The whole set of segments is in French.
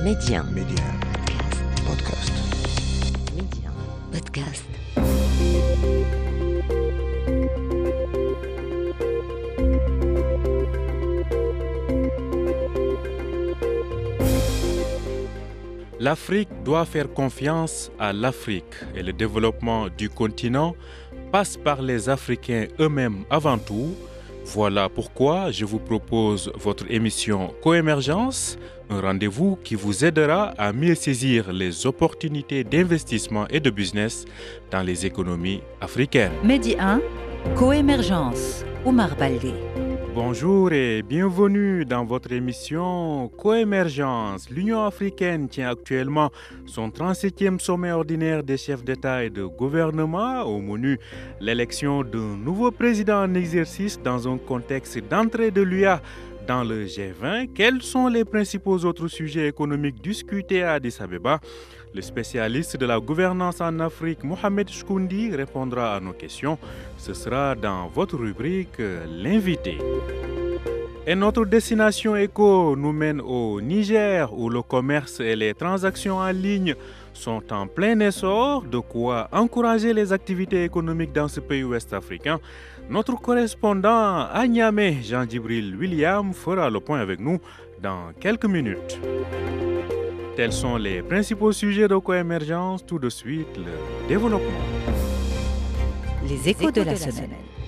Média. Podcast. Média. Podcast. L'Afrique doit faire confiance à l'Afrique et le développement du continent passe par les Africains eux-mêmes avant tout. Voilà pourquoi je vous propose votre émission Coémergence, un rendez-vous qui vous aidera à mieux saisir les opportunités d'investissement et de business dans les économies africaines. Medi 1, Coémergence, Oumar Baldé. Bonjour et bienvenue dans votre émission Coémergence. L'Union africaine tient actuellement son 37e sommet ordinaire des chefs d'État et de gouvernement. Au menu, l'élection d'un nouveau président en exercice dans un contexte d'entrée de l'UA dans le G20. Quels sont les principaux autres sujets économiques discutés à Addis Abeba? Le spécialiste de la gouvernance en Afrique, Mohamed Chkoundi, répondra à nos questions. Ce sera dans votre rubrique L'invité. Et notre destination éco nous mène au Niger, où le commerce et les transactions en ligne sont en plein essor, de quoi encourager les activités économiques dans ce pays ouest-africain. Notre correspondant à Niamey, Jean-Djibril William, fera le point avec nous dans quelques minutes. Tels sont les principaux sujets de coémergence. Tout de suite, le développement. Les échos de la semaine.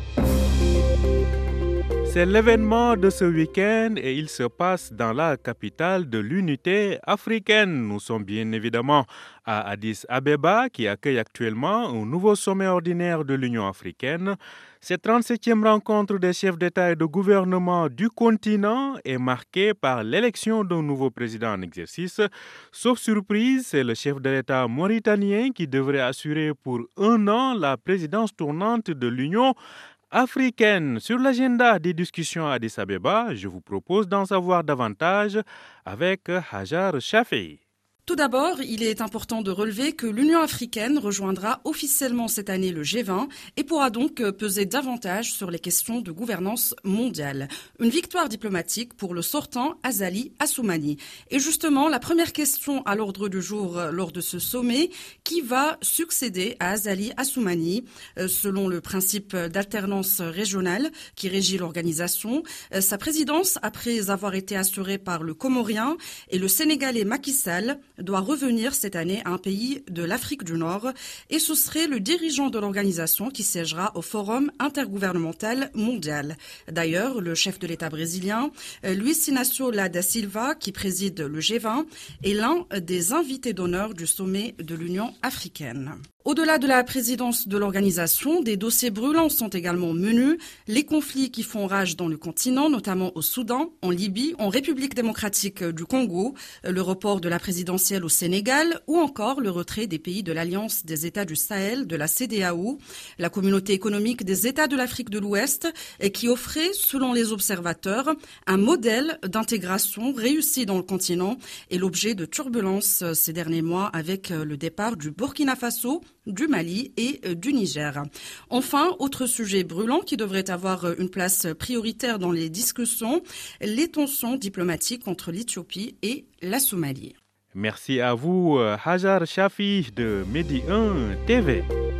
C'est l'événement de ce week-end et il se passe dans la capitale de l'unité africaine. Nous sommes bien évidemment à Addis Abeba qui accueille actuellement un nouveau sommet ordinaire de l'Union africaine. Cette 37e rencontre des chefs d'État et de gouvernement du continent est marquée par l'élection d'un nouveau président en exercice. Sauf surprise, c'est le chef de l'État mauritanien qui devrait assurer pour un an la présidence tournante de l'Union africaine. Sur l'agenda des discussions à Addis Abeba, je vous propose d'en savoir davantage avec Hajar Shafei. Tout d'abord, il est important de relever que l'Union africaine rejoindra officiellement cette année le G20 et pourra donc peser davantage sur les questions de gouvernance mondiale. Une victoire diplomatique pour le sortant Azali Assoumani. Et justement, la première question à l'ordre du jour lors de ce sommet, qui va succéder à Azali Assoumani selon le principe d'alternance régionale qui régit l'organisation. Sa présidence, après avoir été assurée par le Comorien et le Sénégalais Macky Sall, doit revenir cette année à un pays de l'Afrique du Nord et ce serait le dirigeant de l'organisation qui siégera au Forum intergouvernemental mondial. D'ailleurs, le chef de l'État brésilien, Luiz Inácio Lula da Silva, qui préside le G20, est l'un des invités d'honneur du sommet de l'Union africaine. Au-delà de la présidence de l'organisation, des dossiers brûlants sont également menus. Les conflits qui font rage dans le continent, notamment au Soudan, en Libye, en République démocratique du Congo, le report de la présidentielle au Sénégal ou encore le retrait des pays de l'Alliance des États du Sahel, de la CEDEAO, la communauté économique des États de l'Afrique de l'Ouest, et qui offrait, selon les observateurs, un modèle d'intégration réussi dans le continent et l'objet de turbulences ces derniers mois avec le départ du Burkina Faso, du Mali et du Niger. Enfin, autre sujet brûlant qui devrait avoir une place prioritaire dans les discussions, les tensions diplomatiques entre l'Éthiopie et la Somalie. Merci à vous, Hajar Shafi de Medi 1 TV.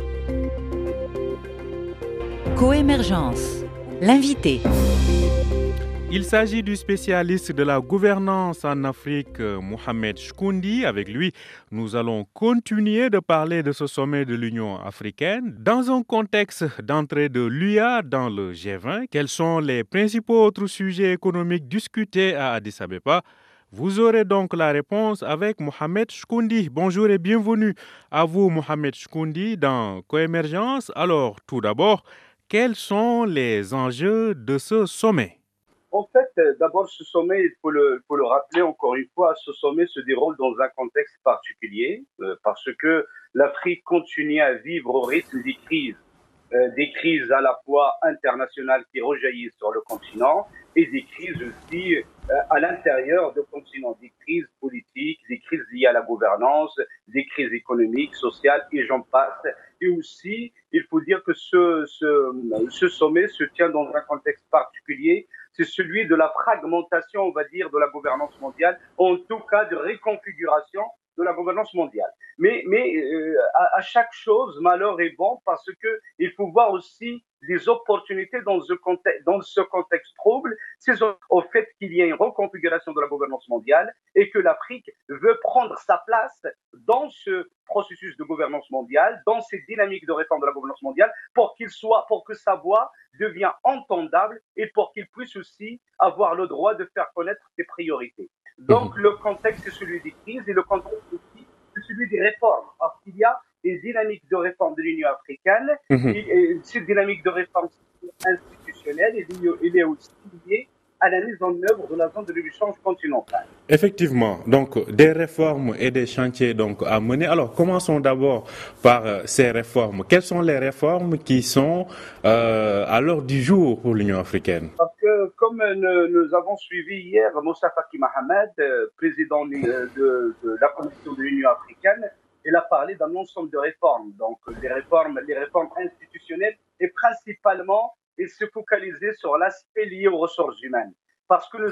Coémergence, l'invité. Il s'agit du spécialiste de la gouvernance en Afrique, Mohamed Chkoundi. Avec lui, nous allons continuer de parler de ce sommet de l'Union africaine. Dans un contexte d'entrée de l'UA dans le G20, quels sont les principaux autres sujets économiques discutés à Addis Abeba? Vous aurez donc la réponse avec Mohamed Chkoundi. Bonjour et bienvenue à vous, Mohamed Chkoundi, dans Coémergence. Alors, tout d'abord, quels sont les enjeux de ce sommet? En fait, d'abord, ce sommet, il faut le rappeler encore une fois, ce sommet se déroule dans un contexte particulier parce que l'Afrique continue à vivre au rythme des crises à la fois internationales qui rejaillissent sur le continent et des crises aussi à l'intérieur du continent, des crises politiques, des crises liées à la gouvernance, des crises économiques, sociales et j'en passe. Et aussi, il faut dire que ce sommet se tient dans un contexte particulier, c'est celui de la fragmentation, on va dire, de la gouvernance mondiale, en tout cas de réconfiguration de la gouvernance mondiale. Mais à chaque chose, malheur est bon parce que il faut voir aussi des opportunités dans ce contexte trouble, c'est au fait qu'il y a une reconfiguration de la gouvernance mondiale et que l'Afrique veut prendre sa place dans ce processus de gouvernance mondiale, dans ces dynamiques de réforme de la gouvernance mondiale, pour que sa voix devienne entendable et pour qu'il puisse aussi avoir le droit de faire connaître ses priorités. Donc, le contexte, c'est celui des crises et le contexte aussi, c'est celui des réformes. Parce qu'il y a des dynamiques de réforme de l'Union africaine. Et cette dynamique de réforme institutionnelle, il est aussi lié à la mise en œuvre de la zone de libre-échange continentale. Effectivement, donc des réformes et des chantiers donc à mener. Alors, commençons d'abord par ces réformes. Quelles sont les réformes qui sont à l'ordre du jour pour l'Union africaine? Parce que, comme nous avons suivi hier Moussa Faki Mahamat, président de la Commission de l'Union africaine, il a parlé d'un ensemble de réformes. Donc, les réformes institutionnelles et principalement, il se focalisait sur l'aspect lié aux ressources humaines. Parce que nous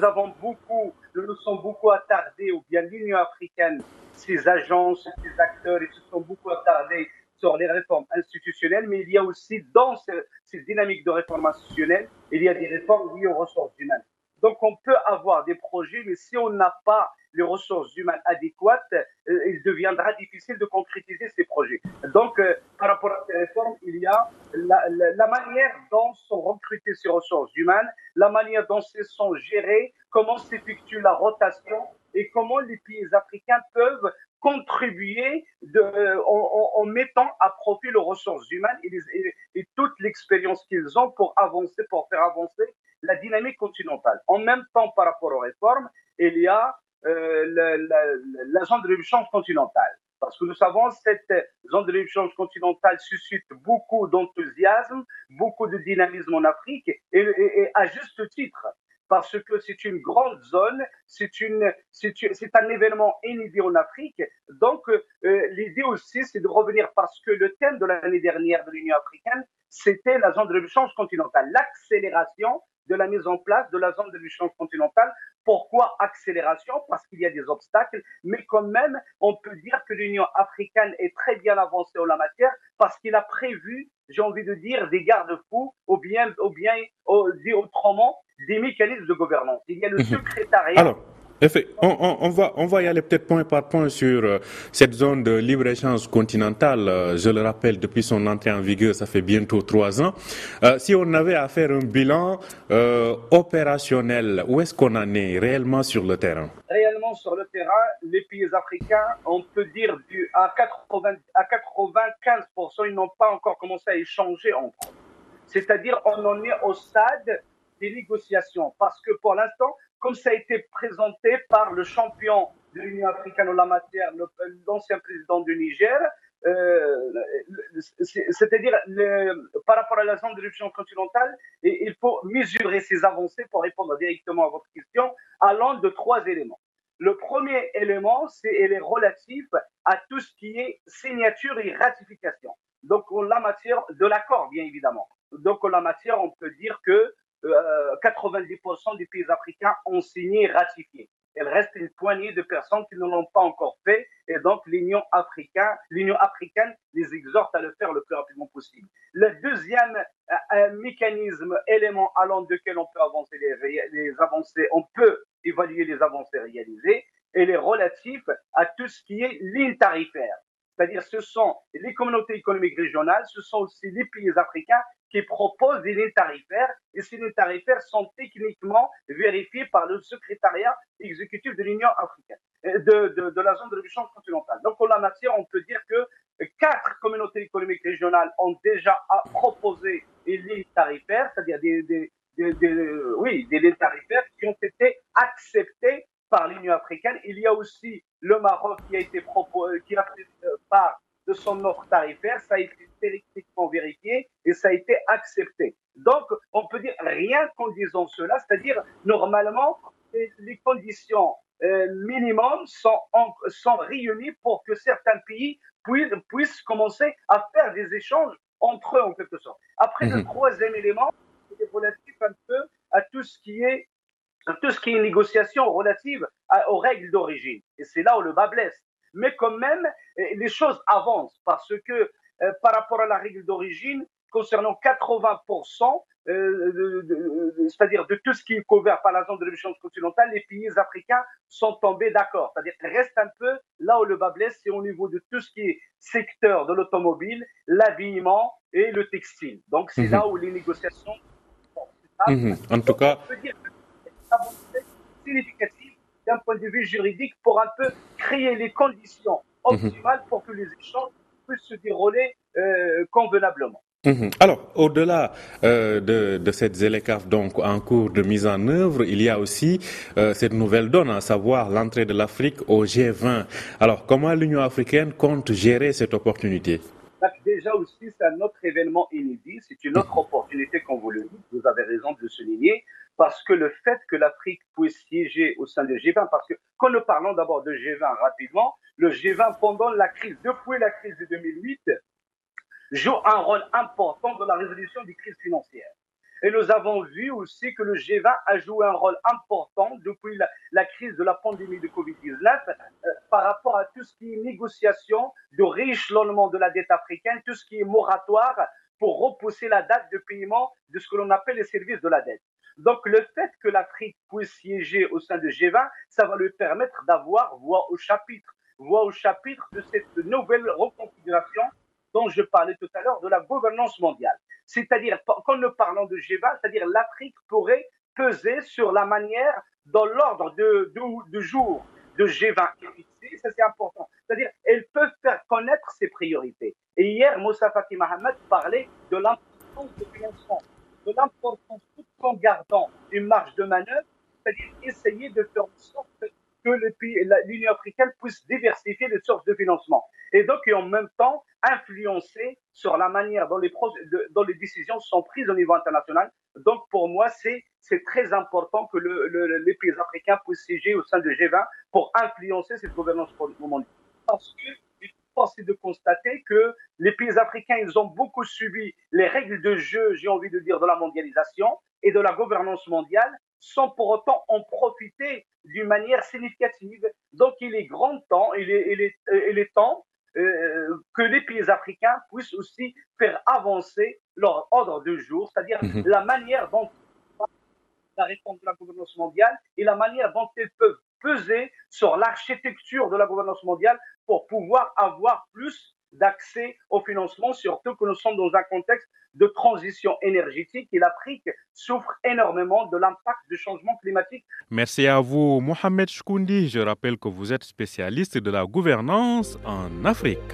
nous sommes beaucoup attardés, ou bien l'Union africaine, ses agences, ses acteurs, ils se sont beaucoup attardés sur les réformes institutionnelles, mais il y a aussi dans ces dynamiques de réforme institutionnelle, il y a des réformes liées aux ressources humaines. Donc, on peut avoir des projets, mais si on n'a pas les ressources humaines adéquates, il deviendra difficile de concrétiser ces projets. Donc, par rapport à ces réformes, il y a la manière dont sont recrutées ces ressources humaines, la manière dont elles sont gérées, comment s'effectue la rotation et comment les pays africains peuvent contribuer en mettant à profit les ressources humaines et toute l'expérience qu'ils ont pour faire avancer la dynamique continentale. En même temps, par rapport aux réformes, il y a la zone de libre-échange continentale. Parce que nous savons que cette zone de libre-échange continentale suscite beaucoup d'enthousiasme, beaucoup de dynamisme en Afrique, et à juste titre. Parce que c'est une grande zone, c'est un événement inédit en Afrique. Donc, l'idée aussi, c'est de revenir parce que le thème de l'année dernière de l'Union africaine, c'était la zone de libre-échange continentale, l'accélération de la mise en place de la zone de libre-échange continentale. Pourquoi accélération? Parce qu'il y a des obstacles, mais quand même, on peut dire que l'Union africaine est très bien avancée en la matière parce qu'il a prévu, j'ai envie de dire, des garde-fous ou bien dit autrement, des mécanismes de gouvernance. Il y a le secrétariat. Alors, on va y aller peut-être point par point sur cette zone de libre-échange continentale. Je le rappelle, depuis son entrée en vigueur, ça fait bientôt 3 ans. Si on avait à faire un bilan opérationnel, où est-ce qu'on en est réellement sur le terrain? Réellement sur le terrain, les pays africains, on peut dire à 95%, ils n'ont pas encore commencé à échanger entre eux. C'est-à-dire, on en est au stade des négociations. Parce que pour l'instant, comme ça a été présenté par le champion de l'Union africaine en la matière, l'ancien président du Niger, c'est-à-dire par rapport à la zone de libre-échange continentale, il faut mesurer ces avancées pour répondre directement à votre question, allant de 3 éléments. Le premier élément, il est relatif à tout ce qui est signature et ratification. Donc, en la matière de l'accord, bien évidemment. Donc, en la matière, on peut dire que 90% des pays africains ont signé et ratifié. Il reste une poignée de personnes qui ne l'ont pas encore fait et donc l'Union africaine les exhorte à le faire le plus rapidement possible. Le deuxième mécanisme, élément allant duquel on peut avancer les avancées, on peut évaluer les avancées réalisées, et les relatifs à tout ce qui est ligne tarifaire. C'est-à-dire ce sont les communautés économiques régionales, ce sont aussi les pays africains qui proposent des lignes tarifaires et ces lignes tarifaires sont techniquement vérifiées par le secrétariat exécutif de l'Union africaine, de la zone de libre-échange continentale. Donc en la matière, on peut dire que 4 communautés économiques régionales ont déjà proposé des lignes tarifaires, c'est-à-dire des lignes tarifaires qui ont été acceptées par l'Union africaine. Il y a aussi le Maroc qui a été proposé, qui a fait part de son offre tarifaire, ça a été techniquement vérifié et ça a été accepté. Donc, on peut dire rien qu'en disant cela, c'est-à-dire normalement, les conditions minimum sont réunies pour que certains pays puissent commencer à faire des échanges entre eux en quelque sorte. Après, le troisième élément, c'est relatif un peu à tout ce qui est négociation relative aux règles d'origine. Et c'est là où le bas blesse. Mais quand même, les choses avancent parce que par rapport à la règle d'origine, concernant 80%, c'est-à-dire de tout ce qui est couvert par la zone de l'émission continentale, les pays africains sont tombés d'accord. C'est-à-dire qu'il reste un peu là où le bas blesse, c'est au niveau de tout ce qui est secteur de l'automobile, l'habillement et le textile. Donc c'est là où les négociations sont. En tout cas, on peut dire que c'est une avancée significative d'un point de vue juridique pour un peu créer les conditions optimales pour que les échanges puissent se dérouler convenablement. Alors, au-delà de cette ZLECAf donc en cours de mise en œuvre, il y a aussi cette nouvelle donne, à savoir l'entrée de l'Afrique au G20. Alors, comment l'Union africaine compte gérer cette opportunité? Déjà aussi, c'est un autre événement inédit, c'est une autre opportunité, comme vous le dites, vous avez raison de le souligner, parce que le fait que l'Afrique puisse siéger au sein du G20, parce que quand nous parlons d'abord de G20 rapidement, le G20 pendant la crise, depuis la crise de 2008, joue un rôle important dans la résolution des crises financières. Et nous avons vu aussi que le G20 a joué un rôle important depuis la crise de la pandémie de Covid-19 par rapport à tout ce qui est négociation de rééchelonnement de la dette africaine, tout ce qui est moratoire pour repousser la date de paiement de ce que l'on appelle les services de la dette. Donc le fait que l'Afrique puisse siéger au sein du G20, ça va lui permettre d'avoir voix au chapitre de cette nouvelle reconfiguration dont je parlais tout à l'heure, de la gouvernance mondiale. C'est-à-dire, quand nous parlons de G20, c'est-à-dire l'Afrique pourrait peser sur la manière dont l'ordre de jour de G20 est fixé, ça c'est important. C'est-à-dire, elles peuvent faire connaître ses priorités. Et hier, Moussa Faki Mohamed parlait de l'importance du financement, de l'importance tout en gardant une marge de manœuvre, c'est-à-dire essayer de faire en sorte que l'Union africaine puisse diversifier les sources de financement. Et donc, et en même temps, influencer sur la manière dont les décisions sont prises au niveau international. Donc, pour moi, c'est très important que les pays africains puissent siéger au sein du G20 pour influencer cette gouvernance mondiale. Parce qu'il faut forcer de constater que les pays africains, ils ont beaucoup subi les règles de jeu, j'ai envie de dire, de la mondialisation et de la gouvernance mondiale, sans pour autant en profiter d'une manière significative. Donc, il est grand temps, il est temps que les pays africains puissent aussi faire avancer leur ordre de jour, c'est-à-dire la manière dont la réforme de la gouvernance mondiale et la manière dont ils peuvent peser sur l'architecture de la gouvernance mondiale pour pouvoir avoir plus d'accès au financement, surtout que nous sommes dans un contexte de transition énergétique et l'Afrique souffre énormément de l'impact du changement climatique. Merci à vous, Mohamed Chkoundi. Je rappelle que vous êtes spécialiste de la gouvernance en Afrique.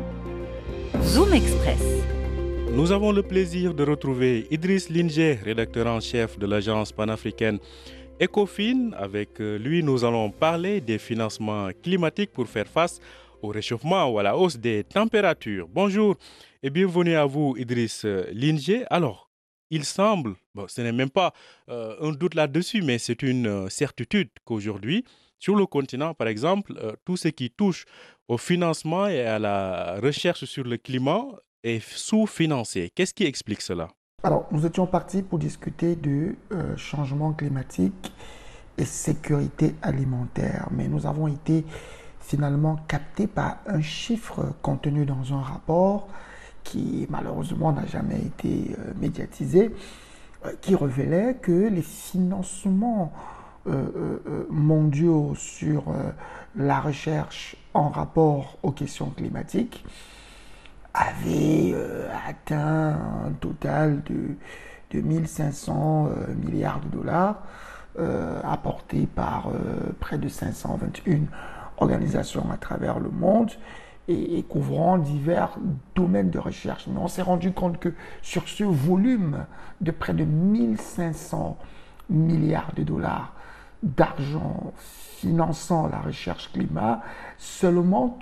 Zoom Express. Nous avons le plaisir de retrouver Idriss Linje, rédacteur en chef de l'agence panafricaine Ecofin. Avec lui, nous allons parler des financements climatiques pour faire face au réchauffement ou à la hausse des températures. Bonjour et bienvenue à vous, Idriss Linje. Alors, il semble, ce n'est même pas un doute là-dessus, mais c'est une certitude qu'aujourd'hui, sur le continent, par exemple, tout ce qui touche au financement et à la recherche sur le climat est sous-financé. Qu'est-ce qui explique cela? Alors, nous étions partis pour discuter de changement climatique et sécurité alimentaire, mais nous avons été finalement capté par un chiffre contenu dans un rapport qui malheureusement n'a jamais été médiatisé, qui révélait que les financements mondiaux sur la recherche en rapport aux questions climatiques avaient atteint un total de 1500 milliards de dollars apportés par près de 521 organisations à travers le monde et couvrant divers domaines de recherche. Mais on s'est rendu compte que sur ce volume de près de 1500 milliards de dollars d'argent finançant la recherche climat, seulement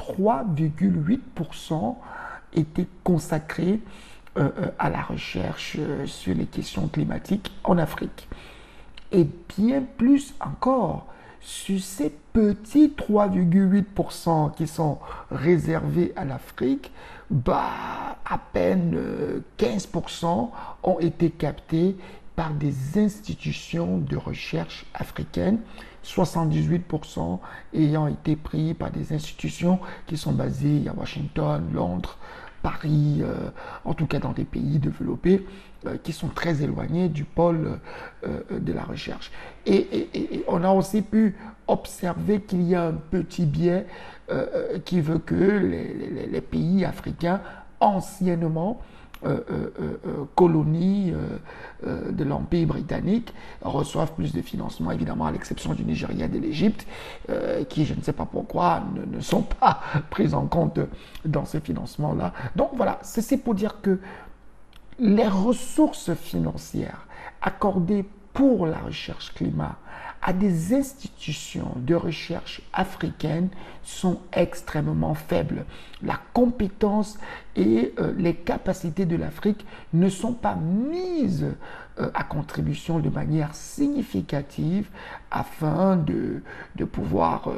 3,8% étaient consacrés à la recherche sur les questions climatiques en Afrique. Et bien plus encore, sur ces petits 3,8% qui sont réservés à l'Afrique, à peine 15% ont été captés par des institutions de recherche africaines, 78% ayant été pris par des institutions qui sont basées à Washington, Londres, Paris, en tout cas dans des pays développés qui sont très éloignés du pôle de la recherche. Et on a aussi pu observer qu'il y a un petit biais qui veut que les pays africains anciennement colonies de l'Empire britannique reçoivent plus de financement, évidemment à l'exception du Nigeria et de l'Égypte, qui, je ne sais pas pourquoi, ne sont pas prises en compte dans ces financements-là. Donc voilà, ceci pour dire que les ressources financières accordées pour la recherche climat à des institutions de recherche africaines sont extrêmement faibles. La compétence et les capacités de l'Afrique ne sont pas mises à contribution de manière significative afin de pouvoir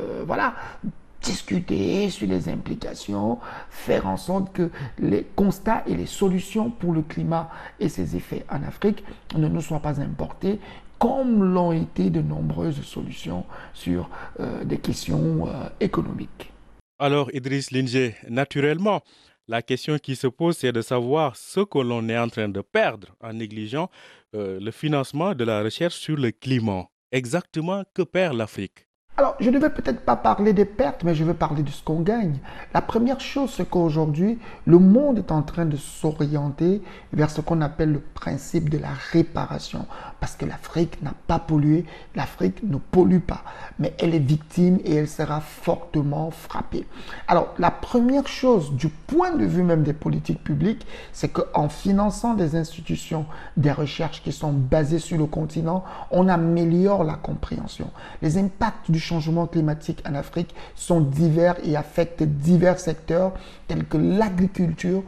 discuter sur les implications, faire en sorte que les constats et les solutions pour le climat et ses effets en Afrique ne nous soient pas importés, comme l'ont été de nombreuses solutions sur des questions économiques. Alors, Idriss Lindsey, naturellement, la question qui se pose, c'est de savoir ce que l'on est en train de perdre en négligeant le financement de la recherche sur le climat. Exactement, que perd l'Afrique? Alors, je ne vais peut-être pas parler des pertes, mais je vais parler de ce qu'on gagne. La première chose, c'est qu'aujourd'hui, le monde est en train de s'orienter vers ce qu'on appelle le principe de la réparation. Parce que l'Afrique n'a pas pollué, l'Afrique ne pollue pas, mais elle est victime et elle sera fortement frappée. Alors, la première chose, du point de vue même des politiques publiques, c'est qu'en finançant des institutions, des recherches qui sont basées sur le continent, on améliore la compréhension. Les impacts du changement climatique en Afrique sont divers et affectent divers secteurs tels que l'agriculture,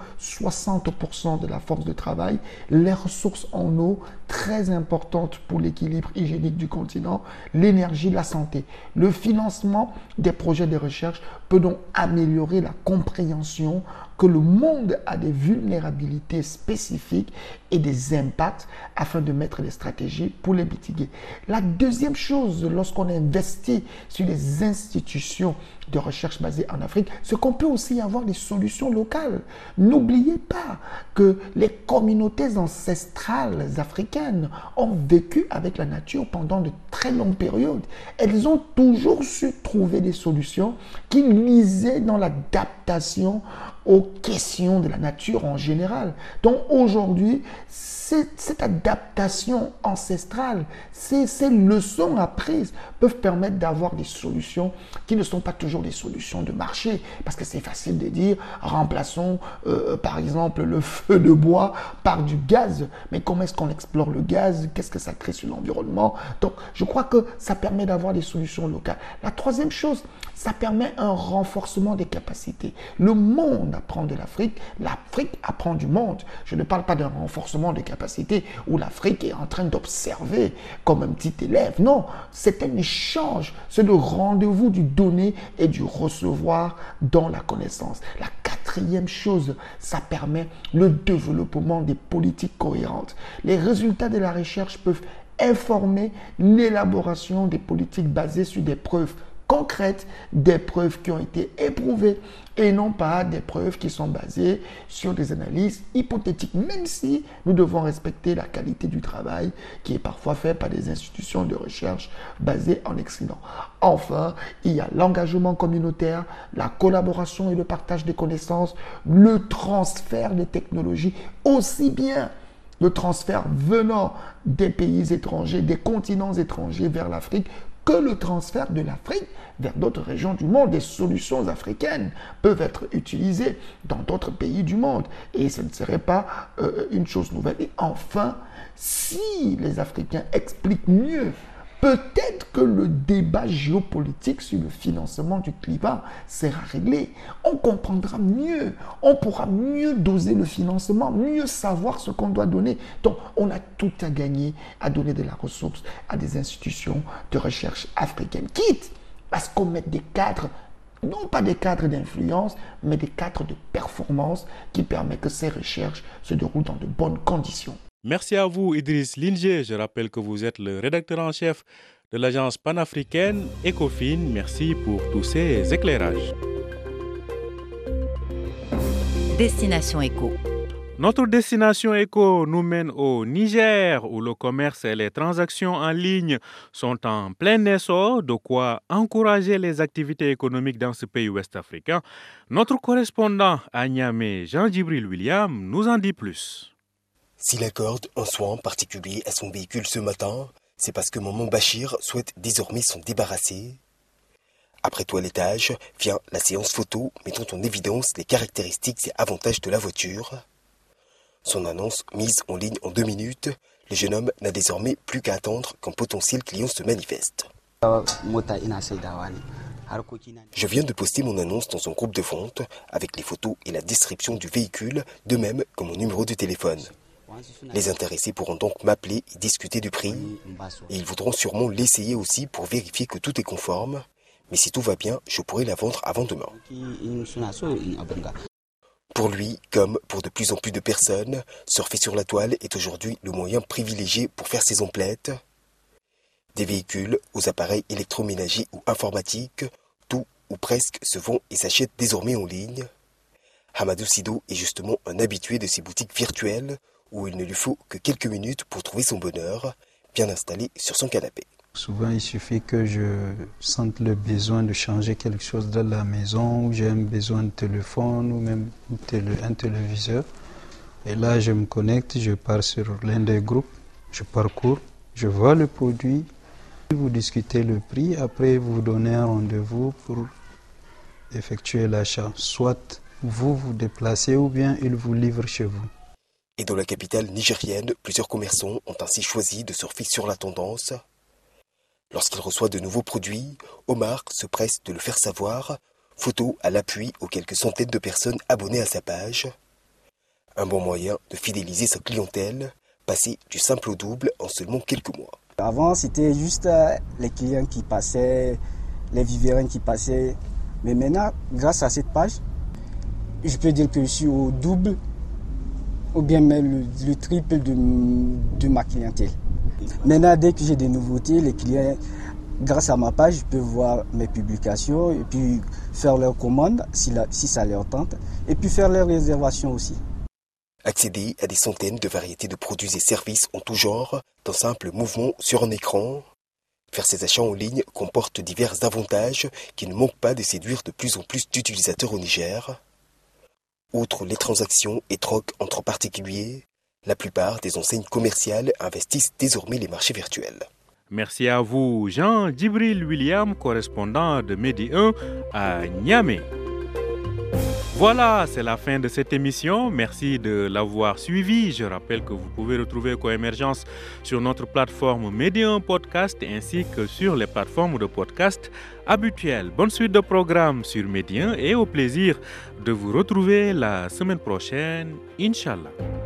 60% de la force de travail, les ressources en eau, très importantes pour l'équilibre hygiénique du continent, l'énergie, la santé. Le financement des projets de recherche peut donc améliorer la compréhension que le monde a des vulnérabilités spécifiques et des impacts afin de mettre des stratégies pour les mitiguer. La deuxième chose, lorsqu'on investit sur les institutions de recherche basées en Afrique, c'est qu'on peut aussi avoir des solutions locales. N'oubliez pas que les communautés ancestrales africaines ont vécu avec la nature pendant de très longues périodes. Elles ont toujours su trouver des solutions qui misaient dans l'adaptation aux questions de la nature en général. Donc aujourd'hui, cette adaptation ancestrale, ces leçons apprises peuvent permettre d'avoir des solutions qui ne sont pas toujours des solutions de marché. Parce que c'est facile de dire, remplaçons par exemple le feu de bois par du gaz. Mais comment est-ce qu'on explore le gaz? Qu'est-ce que ça crée sur l'environnement? Donc je crois que ça permet d'avoir des solutions locales. La troisième chose, ça permet un renforcement des capacités. Le monde apprend de l'Afrique apprend du monde. Je ne parle pas d'un renforcement des capacités où l'Afrique est en train d'observer comme un petit élève. Non, c'est un échange, c'est le rendez-vous du donner et du recevoir dans la connaissance. La quatrième chose, ça permet le développement des politiques cohérentes. Les résultats de la recherche peuvent informer l'élaboration des politiques basées sur des preuves concrètes, des preuves qui ont été éprouvées et non pas des preuves qui sont basées sur des analyses hypothétiques, même si nous devons respecter la qualité du travail qui est parfois fait par des institutions de recherche basées en Occident. Enfin, il y a l'engagement communautaire, la collaboration et le partage des connaissances, le transfert des technologies, aussi bien le transfert venant des pays étrangers, des continents étrangers vers l'Afrique, que le transfert de l'Afrique vers d'autres régions du monde. Des solutions africaines peuvent être utilisées dans d'autres pays du monde et ce ne serait pas une chose nouvelle. Et enfin, si les Africains expliquent mieux, peut-être que le débat géopolitique sur le financement du climat sera réglé. On comprendra mieux, on pourra mieux doser le financement, mieux savoir ce qu'on doit donner. Donc, on a tout à gagner à donner de la ressource à des institutions de recherche africaines. Quitte à ce qu'on mette des cadres, non pas des cadres d'influence, mais des cadres de performance qui permettent que ces recherches se déroulent dans de bonnes conditions. Merci à vous, Idriss Linger. Je rappelle que vous êtes le rédacteur en chef de l'agence panafricaine Ecofin. Merci pour tous ces éclairages. Destination Éco. Notre destination éco nous mène au Niger, où le commerce et les transactions en ligne sont en plein essor, de quoi encourager les activités économiques dans ce pays ouest-africain. Notre correspondant à Niamey, Jean-Djibril William, nous en dit plus. S'il accorde un soin particulier à son véhicule ce matin, c'est parce que Maman Bachir souhaite désormais s'en débarrasser. Après toilettage, vient la séance photo mettant en évidence les caractéristiques et avantages de la voiture. Son annonce mise en ligne en 2 minutes, le jeune homme n'a désormais plus qu'à attendre qu'un potentiel client se manifeste. Je viens de poster mon annonce dans un groupe de vente avec les photos et la description du véhicule, de même que mon numéro de téléphone. Les intéressés pourront donc m'appeler et discuter du prix. Et ils voudront sûrement l'essayer aussi pour vérifier que tout est conforme. Mais si tout va bien, je pourrai la vendre avant demain. Pour lui, comme pour de plus en plus de personnes, surfer sur la toile est aujourd'hui le moyen privilégié pour faire ses emplettes. Des véhicules aux appareils électroménagers ou informatiques, tout ou presque se vend et s'achète désormais en ligne. Hamadou Sido est justement un habitué de ces boutiques virtuelles où il ne lui faut que quelques minutes pour trouver son bonheur, bien installé sur son canapé. Souvent, il suffit que je sente le besoin de changer quelque chose dans la maison, ou j'ai un besoin de téléphone ou même un téléviseur. Et là, je me connecte, je pars sur l'un des groupes, je parcours, je vois le produit, vous discutez le prix, après vous donnez un rendez-vous pour effectuer l'achat. Soit vous vous déplacez ou bien il vous livre chez vous. Et dans la capitale nigérienne, plusieurs commerçants ont ainsi choisi de surfer sur la tendance. Lorsqu'il reçoit de nouveaux produits, Omar se presse de le faire savoir, photo à l'appui aux quelques centaines de personnes abonnées à sa page. Un bon moyen de fidéliser sa clientèle, passer du simple au double en seulement quelques mois. Avant, c'était juste les clients qui passaient, les viverains qui passaient. Mais maintenant, grâce à cette page, je peux dire que je suis au double ou bien même le triple de ma clientèle. Maintenant, dès que j'ai des nouveautés, les clients, grâce à ma page, peuvent voir mes publications et puis faire leurs commandes si ça leur tente et puis faire leurs réservations aussi. Accéder à des centaines de variétés de produits et services en tout genre, d'un simple mouvement sur un écran. Faire ses achats en ligne comporte divers avantages qui ne manquent pas de séduire de plus en plus d'utilisateurs au Niger. Outre les transactions et trocs entre particuliers, la plupart des enseignes commerciales investissent désormais les marchés virtuels. Merci à vous, Jean-Djibril William, correspondant de Medi 1 à Niamey. Voilà, c'est la fin de cette émission. Merci de l'avoir suivi. Je rappelle que vous pouvez retrouver Coémergence sur notre plateforme Medi 1 Podcast ainsi que sur les plateformes de podcast habituelles. Bonne suite de programmes sur Medi 1 et au plaisir de vous retrouver la semaine prochaine, Inch'Allah.